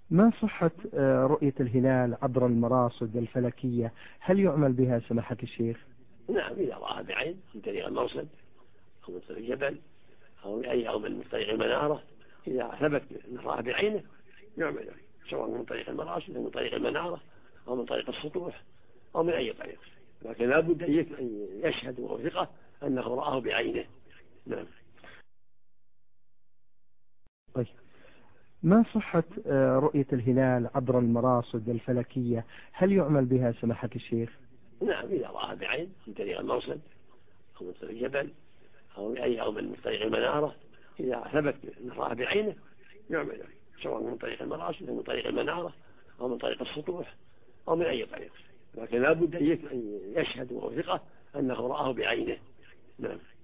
ما صحة رؤية الهلال عبر المراصد الفلكية؟ هل يعمل بها سماحة الشيخ؟ نعم، إذا رآها بعين من طريق المرصد أو من طريق الجبل أو من طريق المنارة، إذا ثبت أن رآها بعينه يعمل، سواء من طريق المراصد أو من طريق المنارة أو من طريق السطوح أو من أي طريق، لكن لا بد أن يشهد وثقة أنه رآه بعينه. نعم. طيب، ما صحة رؤية الهلال عبر المراصد الفلكية؟ هل يعمل بها سماحة الشيخ؟ نعم، إذا رآها بعين من طريق المرصد أو من طريق الجبل أو من طريق المنارة، إذا ثبت أن رآها بعينه يعمل، سواء من طريق المراصد أو من طريق المنارة أو من طريق السطوح أو من أي طريق، لكن لا بد أن يشهد وثقة أنه رآه بعينه. نعم.